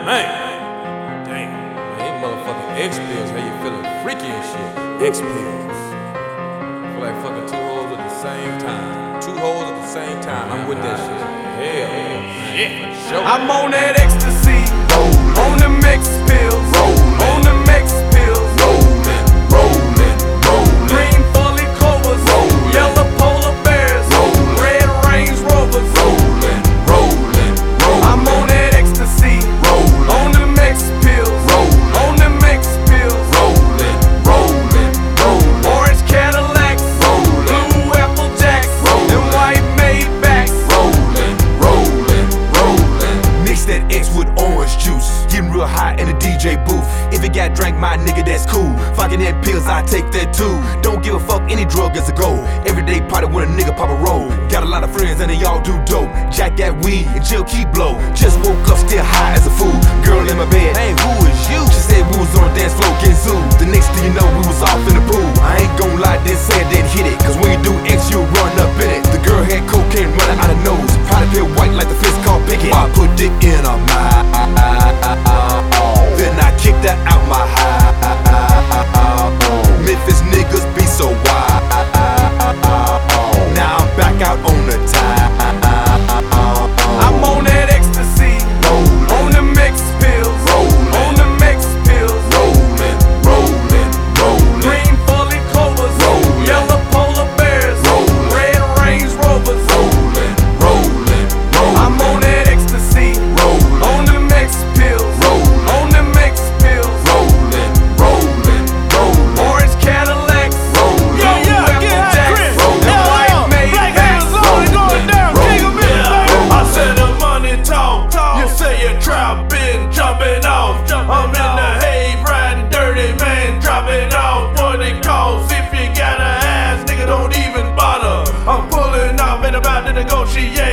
Man, damn. Man, these motherfucking X pills, how you feeling freaky and shit. X pills. Feel like fucking two hoes at the same time. Two hoes at the same time. I'm with that shit. Hell, shit. Sure. I'm on that ecstasy, on them X pills, on them X pills, green fully clovers, yellow polar bears, red Range Rovers, I'm on that ecstasy, on them X pills, on them X pills, orange Cadillacs, blue Apple Jacks, and white Maybachs. Mix that X with orange juice, getting real high in the DJ booth. If it got drank, my nigga, that's cool. Fucking that pills, I take that too. Don't give a fuck, any drug is a go. Everyday party with a nigga pop a roll. Got a lot of friends and they all do dope. Jack that weed and chill keep blow. Just woke up still high as a fool. Girl in my bed, hey, who is you? She said we was on the dance floor getting zoo. The next thing you know, we was off in the pool. I ain't gon' lie, didn't say I didn't hit it, cause when you do X, you'll run up in it. The girl had cocaine running out of nose. Powder pill white like the fist called Pickett. I put dick in her mouth, then I kicked her out my house. Memphis niggas be so wild. Now I'm back out on the time. I'm on that ecstasy, on them X pills, on them X pills, green fully clovers, yellow polar bears, red Range Rovers. I'm on that ecstasy, on them X pills, on them X pills, orange Cadillacs, blue Apple Jacks, and white Maybachs. I said the money talk. You say your trap been jumping off. I'm in the hay riding dirty, man, dropping off what it costs. If you got a ass, nigga, don't even bother. I'm pulling up and about to negotiate.